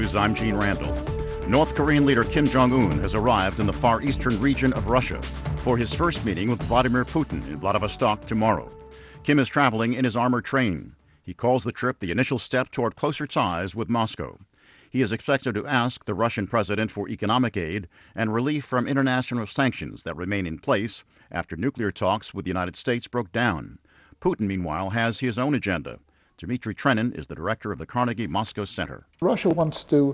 News, I'm Gene Randall. North Korean leader Kim Jong-un has arrived in the far eastern region of Russia for his first meeting with Vladimir Putin in Vladivostok tomorrow. Kim is traveling in his armored train. He calls the trip the initial step toward closer ties with Moscow. He is expected to ask the Russian president for economic aid and relief from international sanctions that remain in place after nuclear talks with the United States broke down. Putin, meanwhile, has his own agenda. Dmitry Trenin is the director of the Carnegie Moscow Center. Russia wants to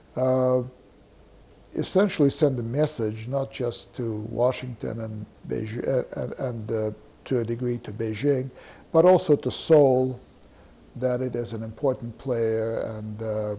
essentially send a message, not just to Washington and Beijing, and to a degree to Beijing, but also to Seoul, that it is an important player, and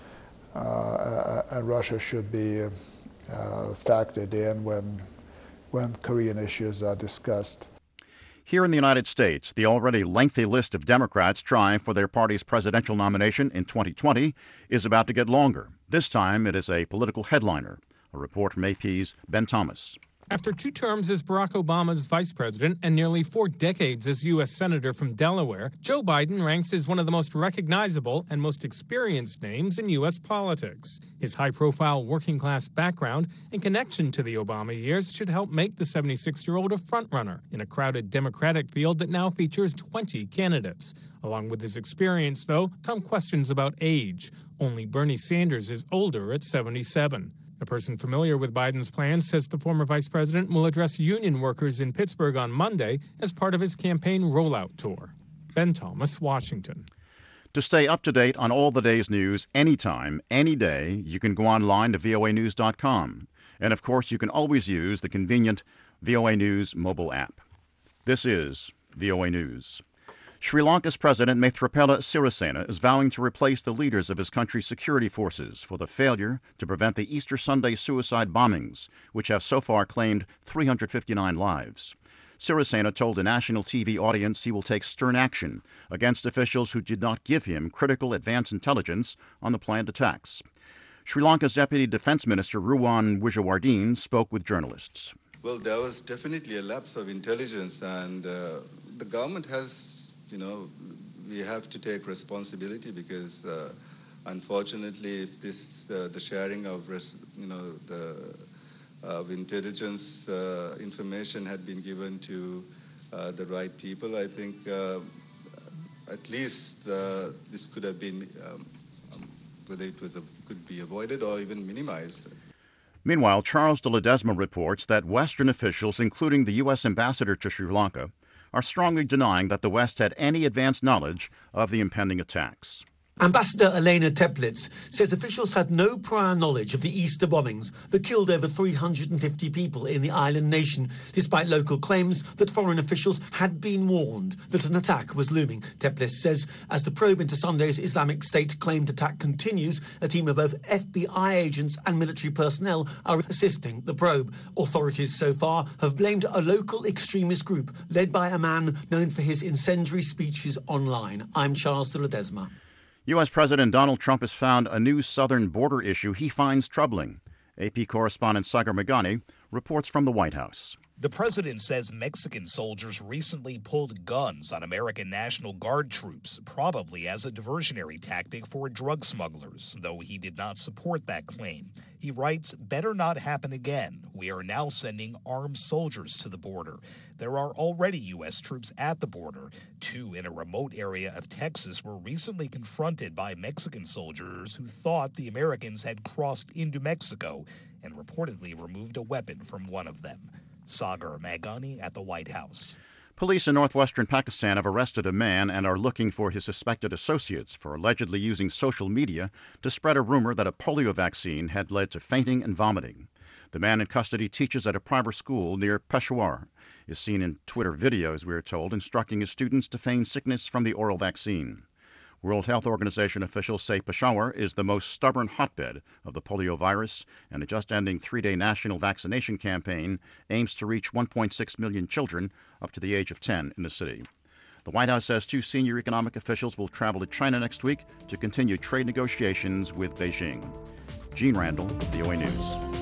Russia should be factored in when Korean issues are discussed. Here in the United States, the already lengthy list of Democrats trying for their party's presidential nomination in 2020 is about to get longer. This time it is a political headliner. A report from AP's Ben Thomas. After 2 terms as Barack Obama's vice president and nearly 4 decades as U.S. Senator from Delaware, Joe Biden ranks as one of the most recognizable and most experienced names in U.S. politics. His high-profile working-class background and connection to the Obama years should help make the 76-year-old a frontrunner in a crowded Democratic field that now features 20 candidates. Along with his experience, though, come questions about age. Only Bernie Sanders is older at 77. A person familiar with Biden's plans says the former vice president will address union workers in Pittsburgh on Monday as part of his campaign rollout tour. Ben Thomas, Washington. To stay up to date on all the day's news anytime, any day, you can go online to voanews.com. And of course, you can always use the convenient VOA News mobile app. This is VOA News. Sri Lanka's President Maithripala Sirisena is vowing to replace the leaders of his country's security forces for the failure to prevent the Easter Sunday suicide bombings, which have so far claimed 359 lives. Sirisena told a national TV audience he will take stern action against officials who did not give him critical advance intelligence on the planned attacks. Sri Lanka's Deputy Defense Minister Ruwan Wijewardene spoke with journalists. Well, there was definitely a lapse of intelligence, and the government has we have to take responsibility because, unfortunately, if the sharing of intelligence information had been given to the right people, I think at least this could have been, whether it could be avoided or even minimized. Meanwhile, Charles de Ledesma reports that Western officials, including the U.S. ambassador to Sri Lanka, are strongly denying that the West had any advance knowledge of the impending attacks. Ambassador Elena Teplitz says officials had no prior knowledge of the Easter bombings that killed over 350 people in the island nation, despite local claims that foreign officials had been warned that an attack was looming. Teplitz says as the probe into Sunday's Islamic State-claimed attack continues, a team of both FBI agents and military personnel are assisting the probe. Authorities so far have blamed a local extremist group led by a man known for his incendiary speeches online. I'm Charles de Ledesma. U.S. President Donald Trump has found a new southern border issue he finds troubling. AP correspondent Sagar Meghani reports from the White House. The president says Mexican soldiers recently pulled guns on American National Guard troops, probably as a diversionary tactic for drug smugglers, though he did not support that claim. He writes, "Better not happen again. We are now sending armed soldiers to the border. There are already U.S. troops at the border. 2 in a remote area of Texas were recently confronted by Mexican soldiers who thought the Americans had crossed into Mexico and reportedly removed a weapon from one of them." Sagar Meghani at the White House. Police in northwestern Pakistan have arrested a man and are looking for his suspected associates for allegedly using social media to spread a rumor that a polio vaccine had led to fainting and vomiting. The man in custody teaches at a private school near Peshawar, is seen in Twitter videos, we are told, instructing his students to feign sickness from the oral vaccine. World Health Organization officials say Peshawar is the most stubborn hotbed of the polio virus, and a just-ending 3-day national vaccination campaign aims to reach 1.6 million children up to the age of 10 in the city. The White House says 2 senior economic officials will travel to China next week to continue trade negotiations with Beijing. Gene Randall, VOA News.